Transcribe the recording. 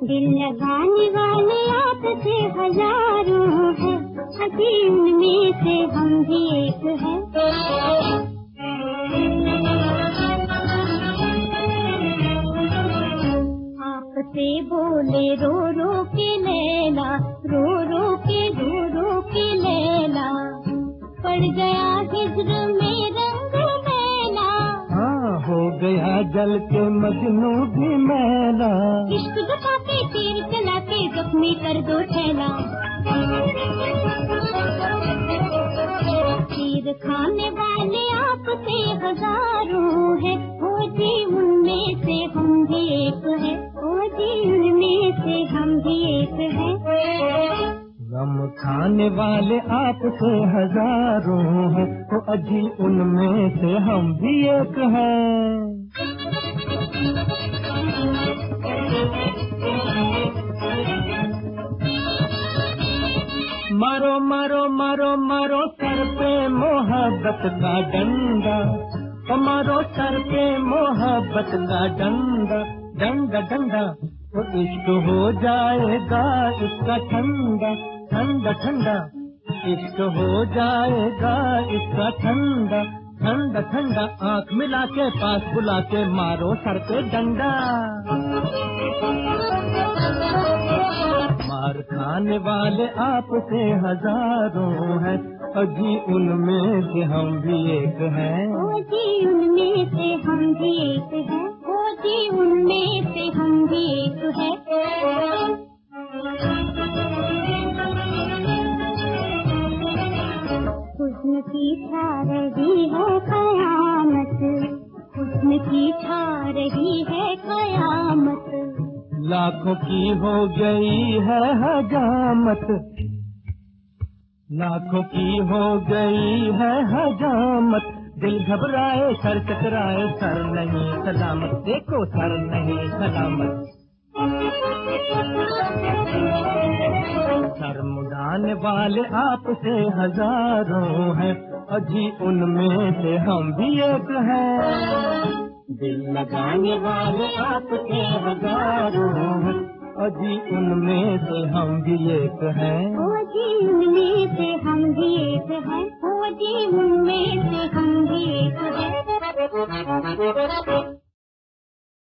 दिल लगाने वाले आपसे हजारों हैं, अभी उनमें से हम भी एक हैं। आपसे बोले रो रो के लैला, रो रो के लैला, पड़ गया हिज्र में रंग मैला। हाँ, हो गया जल के मजनू भी मैला। इश्क दफा के तीर चला के जख्मी कर दो थैला। तीर खाने वाले आपसे हजारों हैं, ओ जी उनमें से हम भी एक हैं, ओ जी उनमें से हम भी एक हैं। गम खाने वाले आपसे हजारों हैं, तो अजी उनमें से हम भी एक हैं। मारो मारो मारो मारो सर पे मोहब्बत का डंडा, मारो सर पे मोहब्बत का डंडा, डंडा डंडा, तो इश्क हो जाएगा इसका ठंडा, ठंडा ठंडा, इश्क हो जाएगा इसका ठंडा, ठंडा ठंडा। आँख मिला के पास बुला के मारो सर पे डंडा। मार खाने वाले आपसे हजारों हैं, अजी उनमें से हम भी एक हैं, ओ जी उनमें से हम भी एक हैं, ओ जी उनमें से हम भी एक हैं। हुस्न की छा रही है कयामत, हुस्न की छा रही है कयामत, लाखों की हो गई है हजामत, लाखों की हो गई है हजामत। दिल घबराए सर चकराए, सर नहीं सलामत, देखो सर नहीं सलामत। सर मुड़ाने वाले आपसे हजारों हैं, अजी उनमें से हम भी एक हैं। दिल लगाने वाले आपसे हजारों हैं, अजी उनमें से हम भी एक हैं, ओ जी उनमें से हम भी एक हैं, ओ जी उनमें से हम भी एक हैं।